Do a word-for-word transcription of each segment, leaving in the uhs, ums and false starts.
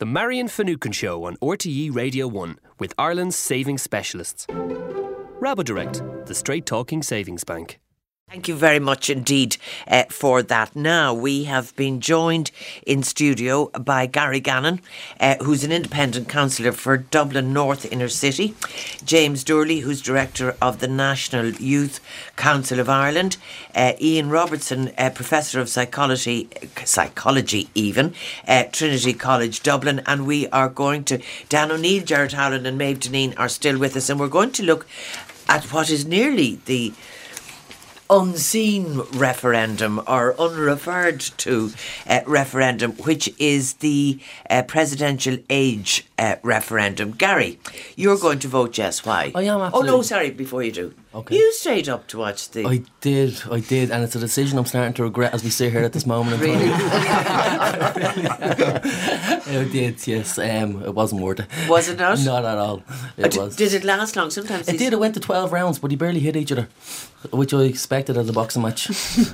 The Marion Finucane Show on R T E Radio one with Ireland's savings specialists. Rabodirect, the straight-talking savings bank. Thank you very much indeed uh, for that. Now, we have been joined in studio by Gary Gannon, uh, who's an independent councillor for Dublin North Inner City, James Durley, who's director of the National Youth Council of Ireland, uh, Ian Robertson, uh, professor of psychology, psychology even, uh, Trinity College Dublin, and we are going to, Dan O'Neill, Gerard Howland and Maeve Deneen are still with us, and we're going to look at what is nearly the unseen referendum or unreferred to uh, referendum, which is the uh, presidential age uh, referendum. Gary, you're going to vote yes. Why? I am, absolutely. Oh no, sorry, before you do. Okay. You stayed up to watch the... I did, I did, and it's a decision I'm starting to regret as we sit here at this moment in really? time. I did, yes. Um, it wasn't worth it. Was it not? Not at all. It uh, d- was. Did it last long? Sometimes it did. It went to twelve rounds, but he barely hit each other, which I expected as a boxing match.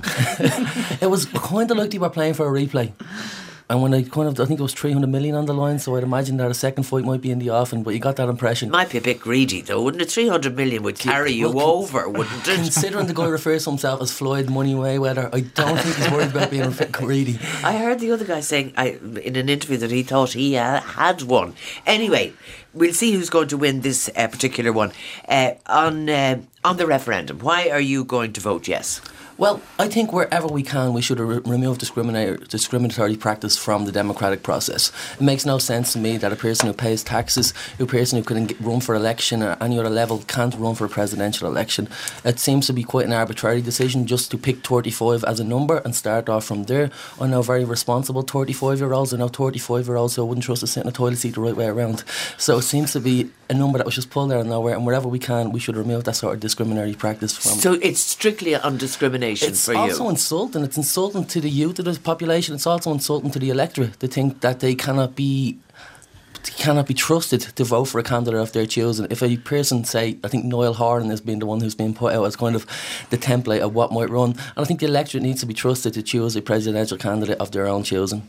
It was kind of like they were playing for a replay. And when I kind of, I think it was three hundred million on the line, so I'd imagine that a second fight might be in the offing, but you got that impression. Might be a bit greedy though, wouldn't it? three hundred million would carry you well, over, wouldn't it? Considering the guy refers to himself as Floyd Money Mayweather, I don't think he's worried about being a bit greedy. I heard the other guy saying I, in an interview that he thought he uh, had one. Anyway, we'll see who's going to win this uh, particular one. Uh, on, uh, on the referendum, why are you going to vote yes? Well, I think wherever we can, we should re- remove discriminatory, discriminatory practice from the democratic process. It makes no sense to me that a person who pays taxes, a person who can run for election at any other level can't run for a presidential election. It seems to be quite an arbitrary decision just to pick thirty-five as a number and start off from there. I know very responsible thirty-five-year-olds. I know thirty-five-year-olds who I wouldn't trust to sit in a toilet seat the right way around. So it seems to be a number that was just pulled out of nowhere, and wherever we can, we should remove that sort of discriminatory practice from. So it's strictly on discrimination. It's for also you. insulting. It's insulting to the youth of the population. It's also insulting to the electorate to think that they cannot be cannot be trusted to vote for a candidate of their choosing. If a person, say, I think Niall Horan has been the one who's been put out as kind of the template of what might run, and I think the electorate needs to be trusted to choose a presidential candidate of their own choosing.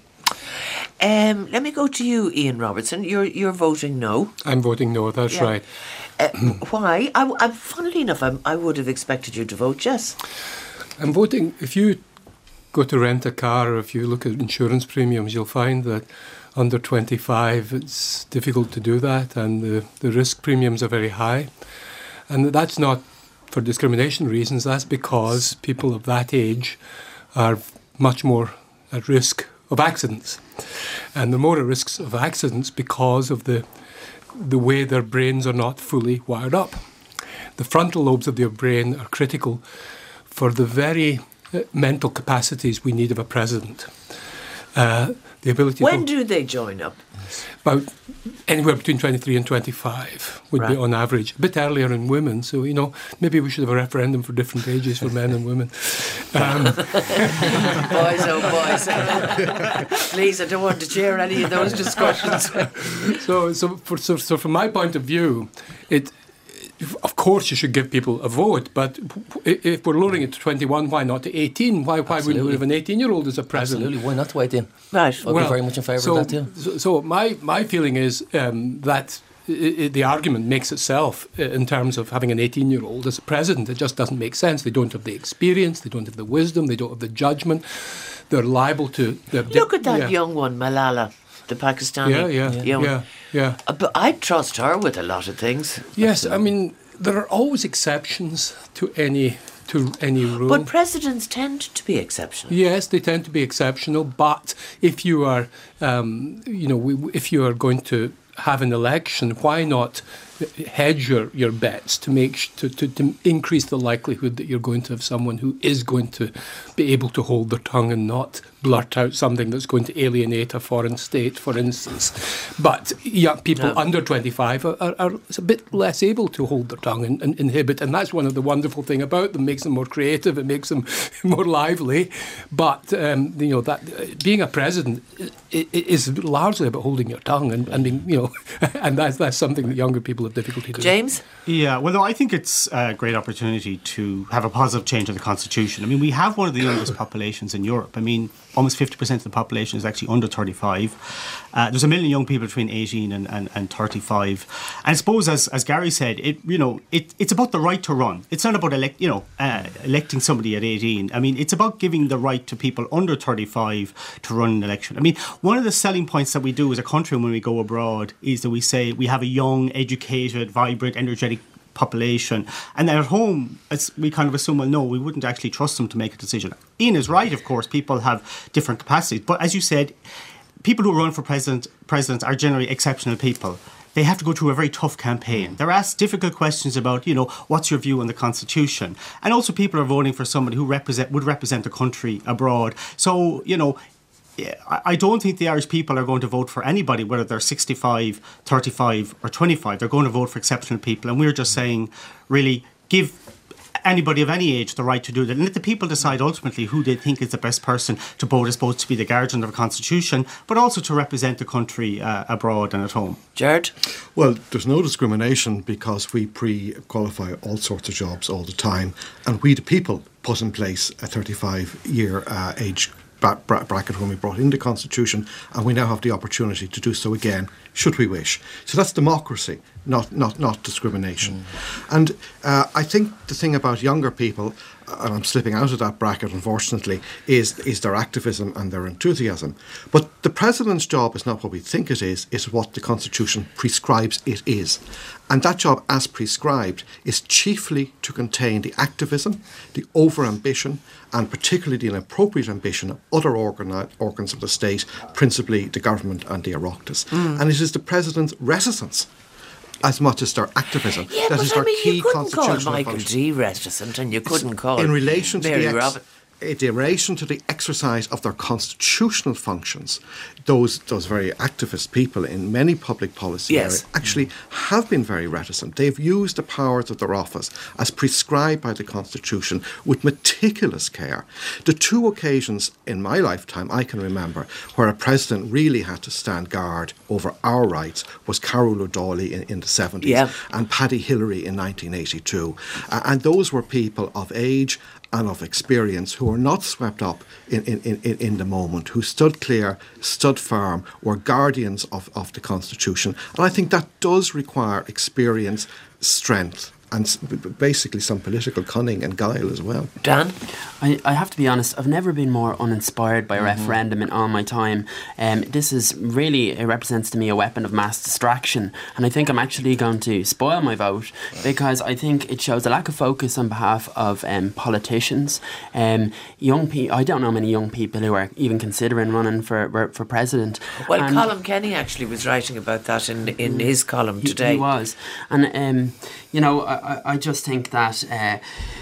Um, let me go to you, Ian Robertson. You're you're voting no. I'm voting no. That's yeah. right. Uh, why? I, I, funnily enough, I'm, I would have expected you to vote yes. I'm voting, if you go to rent a car or if you look at insurance premiums, you'll find that under twenty-five it's difficult to do that, and the, the risk premiums are very high. And that's not for discrimination reasons, that's because people of that age are much more at risk of accidents. And they're more at risk of accidents because of the the way their brains are not fully wired up. The frontal lobes of their brain are critical for the very uh, mental capacities we need of a president. Uh, the ability. When to, do they join up? About anywhere between twenty-three and twenty-five would right. be on average. A bit earlier in women, so you know maybe we should have a referendum for different ages for men and women. Um, boys, oh boys! Please, I don't want to chair any of those discussions. so, so, for, so, so from my point of view, it. Of course, you should give people a vote, but if we're lowering it to twenty-one, why not to eighteen? Why, why would we have an eighteen-year-old as a president? Absolutely, why not to eighteen? Right. I'd well, be very much in favour so, of that too. So, so my, my feeling is um, that I- I, the argument makes itself in terms of having an eighteen-year-old as a president. It just doesn't make sense. They don't have the experience, they don't have the wisdom, they don't have the judgment. They're liable to... Look at that yeah. young one, Malala. The Pakistani. Yeah, yeah, yeah, young yeah, yeah. Uh, but I trust her with a lot of things. Yes, I mean, there are always exceptions to any to any rule. But presidents tend to be exceptional. Yes, they tend to be exceptional. But if you are, um, you know, we, if you are going to have an election, why not hedge your, your bets to make sh- to, to, to increase the likelihood that you're going to have someone who is going to be able to hold their tongue and not blurt out something that's going to alienate a foreign state, for instance. But young people no. under twenty-five are, are, are a bit less able to hold their tongue and, and inhibit, and that's one of the wonderful thing about them. It makes them more creative, it makes them more lively. But um, you know that uh, being a president is largely about holding your tongue and, and being, you know, know, and that's that's something that younger people have difficulty doing. James? Yeah, well, no, I think it's a great opportunity to have a positive change in the constitution. I mean, we have one of the youngest populations in Europe. I mean, almost fifty percent of the population is actually under thirty-five. Uh, there's a million young people between eighteen and, and, and thirty-five. And I suppose, as, as Gary said, it you know it, it's about the right to run. It's not about elect, you know uh, electing somebody at eighteen. I mean, it's about giving the right to people under thirty-five to run an election. I mean, one of the selling points that we do as a country when we go abroad is that we say we have a young, educated, vibrant, energetic population, and at home, as we kind of assume, well, no, we wouldn't actually trust them to make a decision. Ian is right, of course, people have different capacities, but as you said, people who run for president presidents are generally exceptional people. They have to go through a very tough campaign. They're asked difficult questions about, you know, what's your view on the Constitution? And also people are voting for somebody who represent would represent the country abroad. So, you know, I don't think the Irish people are going to vote for anybody, whether they're sixty-five, thirty-five or twenty-five. They're going to vote for exceptional people. And we're just saying, really, give anybody of any age the right to do that. And let the people decide ultimately who they think is the best person to vote, as both to be the guardian of the Constitution, but also to represent the country uh, abroad and at home. Jared? Well, there's no discrimination because we pre-qualify all sorts of jobs all the time. And we, the people, put in place a thirty-five-year uh, age bracket when we brought in the Constitution, and we now have the opportunity to do so again, should we wish. So that's democracy, not not not discrimination. Mm. And uh, I think the thing about younger people, and I'm slipping out of that bracket unfortunately, is is their activism and their enthusiasm. But the President's job is not what we think it is, it's what the Constitution prescribes it is. And that job, as prescribed, is chiefly to contain the activism, the over-ambition, and particularly the inappropriate ambition of other organi- organs of the state, principally the government and the Oireachtas. Mm. And it is the President's reticence, as much as their activism, yeah, that but is I their mean, key you couldn't constitutional call Michael function. G reticent, and you couldn't It's call in relation Mary to the ex- Robin. in relation to the exercise of their constitutional functions. Those those very activist people in many public policy yes. areas actually have been very reticent. They've used the powers of their office as prescribed by the Constitution with meticulous care. The two occasions in my lifetime I can remember where a president really had to stand guard over our rights was Carol O'Dawley in, in the seventies yeah. and Paddy Hillary in nineteen eighty-two. Uh, and those were people of age and of experience who were not swept up in, in, in, in the moment, who stood clear, stood firm, were guardians of, of the Constitution. And I think that does require experience, strength, and basically some political cunning and guile as well. Dan? I, I have to be honest, I've never been more uninspired by a mm-hmm. referendum in all my time. Um, this is really, it represents to me a weapon of mass distraction, and I think I'm actually going to spoil my vote because I think it shows a lack of focus on behalf of um, politicians. Um, young pe- I don't know many young people who are even considering running for for president. Well, and Colm Kenny actually was writing about that in, in his column today. He, he was. And, um, you know, I, I just think that... Uh,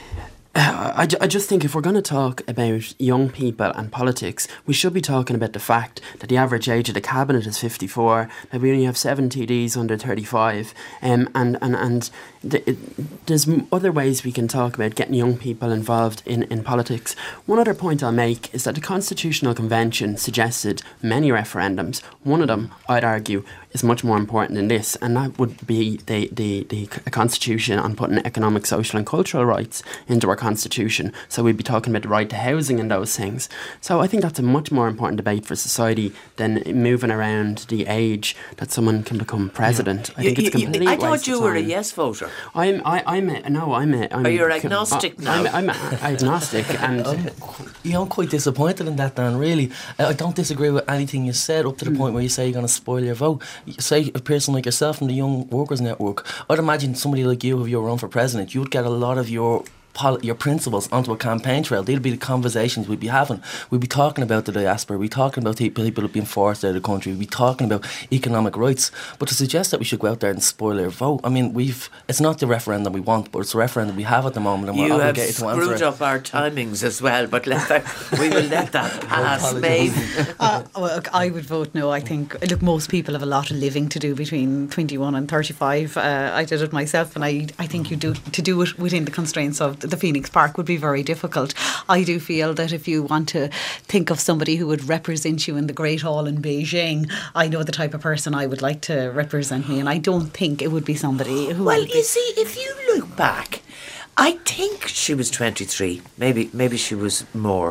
I, I just think if we're going to talk about young people and politics, we should be talking about the fact that the average age of the cabinet is fifty-four, that we only have seven T Ds under thirty-five, um, and and and th- it, there's other ways we can talk about getting young people involved in, in politics. One other point I'll make is that the Constitutional Convention suggested many referendums. One of them, I'd argue, is much more important than this, and that would be the, the, the constitution on putting economic, social and cultural rights into our constitution. So we'd be talking about the right to housing and those things. So I think that's a much more important debate for society than moving around the age that someone can become president. Yeah. I think you, it's completely you, I thought waste you of were a time. yes voter. I'm I, I'm a, no I'm a I'm Are you agnostic uh, now? I'm, I'm a, agnostic and I'm, you know, I'm quite disappointed in that, Dan, really. I don't disagree with anything you said up to the mm. point where you say you're going to spoil your vote. Say a person like yourself from the Young Workers Network, I'd imagine somebody like you, if you were run for president, you'd get a lot of your pol- your principles onto a campaign trail. They'd be the conversations we'd be having. We'd be talking about the diaspora, we'd be talking about people who've been forced out of the country, we'd be talking about economic rights. But to suggest that we should go out there and spoil our vote, I mean, we've it's not the referendum we want, but it's the referendum we have at the moment, and you we're obligated to answer. You have screwed up our timings as well, but let that, we will let that pass, maybe. Uh, well, look, I would vote no. I think, look, most people have a lot of living to do between twenty-one and thirty-five. Uh, I did it myself, and I, I think you do to do it within the constraints of the Phoenix Park would be very difficult. I do feel that if you want to think of somebody who would represent you in the Great Hall in Beijing, I know the type of person I would like to represent me, and I don't think it would be somebody who... Well, would be you see, if you look back, I think she was twenty-three, maybe maybe she was more,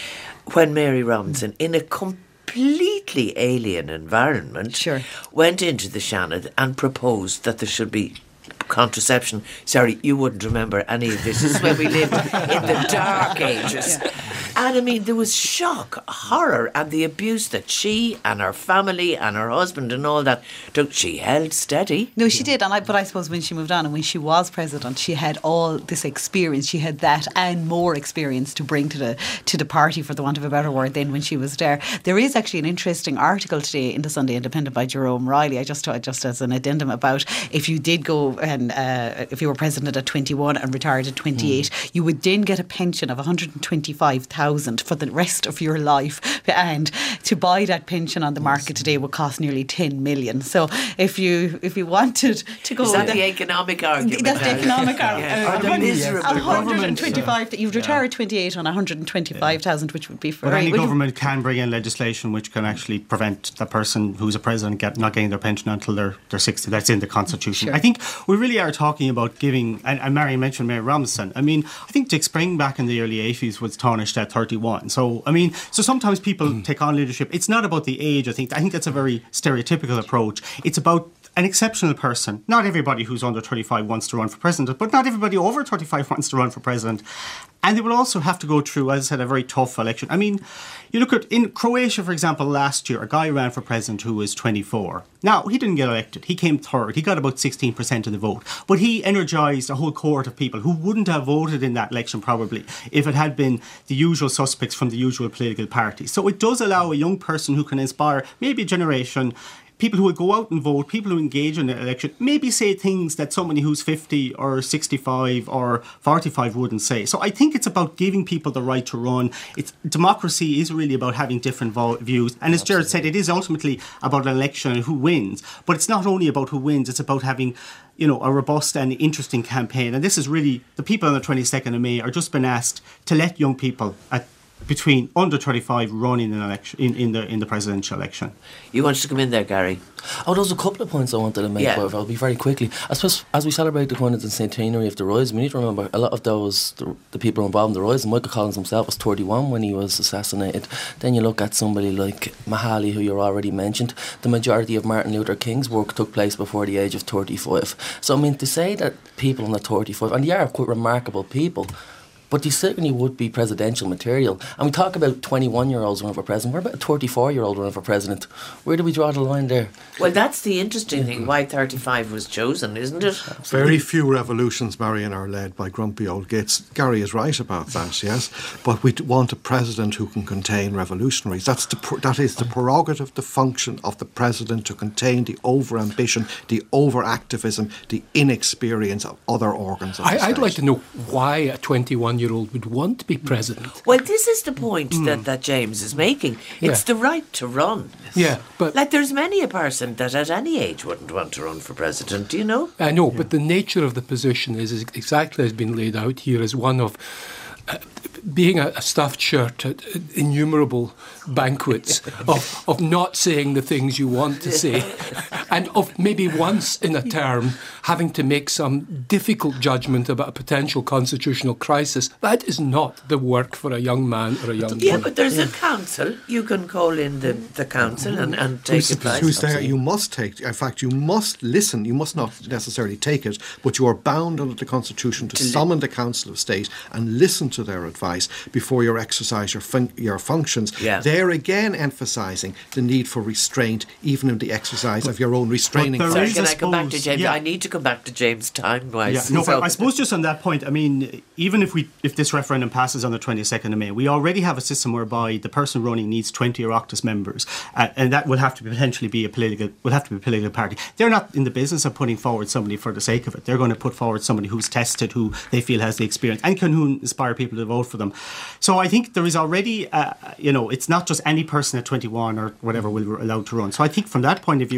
when Mary Robinson, in a completely alien environment, Sure. went into the Shannon and proposed that there should be contraception. Sorry, you wouldn't remember any of this. This is when we lived in the dark ages. Yeah. And I mean, there was shock, horror, and the abuse that she and her family and her husband and all that took. She held steady. No, she did. And I, but I suppose when she moved on and when she was president, she had all this experience. She had that and more experience to bring to the to the party, for the want of a better word, than when she was there. There is actually an interesting article today in the Sunday Independent by Jerome Riley. I just thought, just as an addendum, about if you did go and uh, if you were president at twenty-one and retired at twenty-eight, mm. you would then get a pension of one hundred twenty-five thousand for the rest of your life, and to buy that pension on the market today would cost nearly ten million. So if you if you wanted to go, is that the, the economic argument? That's the economic argument. Yeah. Uh, one hundred twenty-five. You'd retire at twenty-eight on one hundred twenty-five thousand, which would be for. But any government can bring in legislation which can actually prevent the person who's a president get, not getting their pension until they're they're sixty. That's in the constitution. Sure. I think we really are talking about giving. And, and Mary mentioned Mary Robinson. I mean, I think Dick Spring back in the early eighties was tarnished at thirty-one. So I mean, so sometimes people mm. take on leadership. It's not about the age. I think I think that's a very stereotypical approach. It's about an exceptional person. Not everybody who's under thirty-five wants to run for president, but not everybody over thirty-five wants to run for president. And they will also have to go through, as I said, a very tough election. I mean, you look at, in Croatia, for example, last year, a guy ran for president who was twenty-four. Now, he didn't get elected. He came third. He got about sixteen percent of the vote. But he energised a whole cohort of people who wouldn't have voted in that election, probably, if it had been the usual suspects from the usual political parties. So it does allow a young person who can inspire maybe a generation, people who will go out and vote, people who engage in the election, maybe say things that somebody who's fifty or sixty-five or forty-five wouldn't say. So I think it's about giving people the right to run. It's, democracy is really about having different vo- views. And as Gerard said, it is ultimately about an election and who wins. But it's not only about who wins, it's about having, you know, a robust and interesting campaign. And this is really, the people on the twenty-second of May are just been asked to let young people at between under thirty-five run in an election in, in the in the presidential election. You wanted to come in there, Gary? Oh, there's a couple of points I wanted to make. Yeah. But I'll be very quickly. I suppose as we celebrate the one hundredth centenary of the Rise, we need to remember a lot of those the, the people involved in the Rise. Michael Collins himself was thirty-one when he was assassinated. Then you look at somebody like Mahali, who you already mentioned. The majority of Martin Luther King's work took place before the age of thirty-five. So I mean, to say that people under thirty-five, and they are quite remarkable people, but they certainly would be presidential material. And we talk about twenty-one-year-olds running for president. What about a thirty-four-year-old running for president? Where do we draw the line there? Well, that's the interesting thing, why thirty-five was chosen, isn't it? Very few revolutions, Marion, are led by grumpy old gits. Gary is right about that, yes. But we want a president who can contain revolutionaries. That's the that is the prerogative, the function of the president, to contain the over-ambition, the over-activism, the inexperience of other organs of the I, state. I'd like to know why a twenty-one-year-old would want to be president. Well, this is the point mm. that, that James is making. It's yeah. the right to run. Yeah, but like there's many a person that at any age wouldn't want to run for president, do you know? I know, but the nature of the position is, is exactly as been laid out here as one of uh, being a, a stuffed shirt at innumerable banquets, of, of not saying the things you want to say, and of maybe once in a term having to make some difficult judgment about a potential constitutional crisis. That is not the work for a young man or a young woman. Yeah, but there's a council. You can call in the, the council and, and take who's, advice. Who's there? You must take, in fact, you must listen. You must not necessarily take it, but you are bound under the Constitution to, to summon the Council of State and listen to their advice before you exercise your fun- your functions. Yeah. They're again emphasising the need for restraint, even in the exercise but, of your own restraining Sorry, functions. can I come back to James? Yeah. I need to come back to James time-wise. Yeah, no, so. but I suppose just on that point, I mean, even if we if this referendum passes on the twenty-second of May, we already have a system whereby the person running needs twenty Oireachtas members, uh, and that will have to potentially be a political will have to be a political party. They're not in the business of putting forward somebody for the sake of it. They're going to put forward somebody who's tested, who they feel has the experience, and can who inspire people to vote for them. So I think there is already, uh, you know, it's not just any person at twenty-one or whatever will be allowed to run. So I think from that point of view, this is about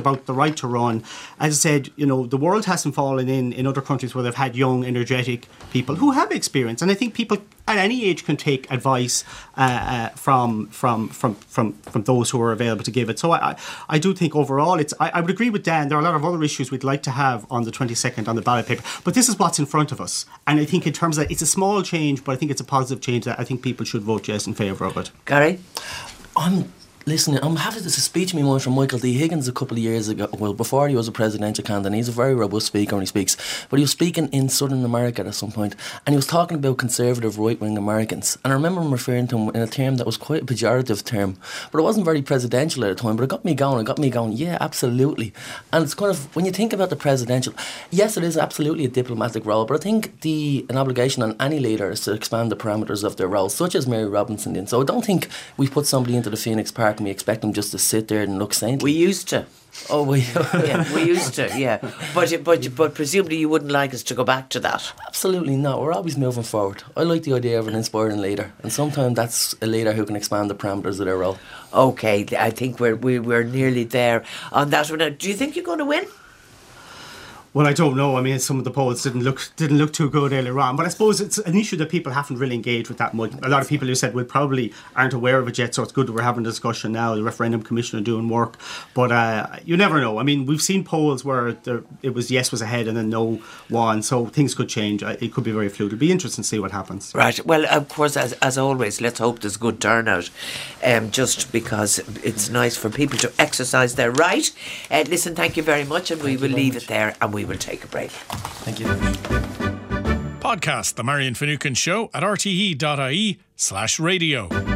about the right to run. As I said, you know, the world hasn't fallen in in other countries where they've had young, energetic people who have experience, and I think people at any age can take advice uh, uh, from from from from from those who are available to give it. So I I, I do think overall it's I, I would agree with Dan. There are a lot of other issues we'd like to have on the twenty-second on the ballot paper, but this is what's in front of us, and I think in terms of it's a small change, but I think it's a positive change that I think people should vote yes in favour of it. Gary? I'm listening. I'm having this speech me once from Michael D. Higgins a couple of years ago. Well, before he was a presidential candidate, he's a very robust speaker when he speaks. But he was speaking in Southern America at some point, and he was talking about conservative right-wing Americans. And I remember him referring to him in a term that was quite a pejorative term, but it wasn't very presidential at the time. But it got me going. It got me going. Yeah, absolutely. And it's kind of when you think about the presidential, yes, it is absolutely a diplomatic role. But I think the an obligation on any leader is to expand the parameters of their role, such as Mary Robinson did. So I don't think we put somebody into the Phoenix Park and we expect them just to sit there and look saintly. We used to. Oh, we yeah, we used to, yeah. But but but presumably you wouldn't like us to go back to that. Absolutely not. We're always moving forward. I like the idea of an inspiring leader, and sometimes that's a leader who can expand the parameters of their role. Okay, I think we're we, we're nearly there on that one. Now, do you think you're going to win? Well, I don't know. I mean, some of the polls didn't look didn't look too good earlier on, but I suppose it's an issue that people haven't really engaged with that much. A lot of people who said we probably aren't aware of it yet, so it's good that we're having a discussion now. The referendum commission are doing work, but uh, you never know. I mean, we've seen polls where there, it was yes was ahead and then no won, so things could change. It could be very fluid. It'll be interesting to see what happens. Right. Well, of course, as as always, let's hope there's good turnout, um, just because it's nice for people to exercise their right. Uh, listen, thank you very much, and we will leave it there, and we will take a break. Thank you. Podcast The Marion Finucane Show at r t e dot i e slash radio.